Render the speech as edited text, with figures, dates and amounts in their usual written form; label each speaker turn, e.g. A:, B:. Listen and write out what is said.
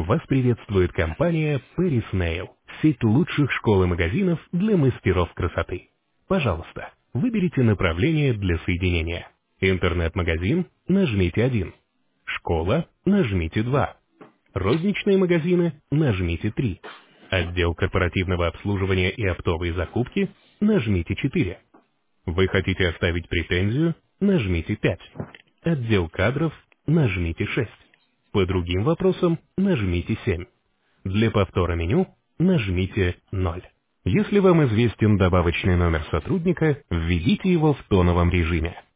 A: Вас приветствует компания Paris Nail, сеть лучших школ и магазинов для мастеров красоты. Пожалуйста, выберите направление для соединения. Интернет-магазин – нажмите 1. Школа – нажмите 2. Розничные магазины – нажмите 3. Отдел корпоративного обслуживания и оптовые закупки – нажмите 4. Вы хотите оставить претензию? Нажмите 5. Отдел кадров? Нажмите 6. По другим вопросам нажмите 7. Для повтора меню нажмите 0. Если вам известен добавочный номер сотрудника, введите его в тоновом режиме.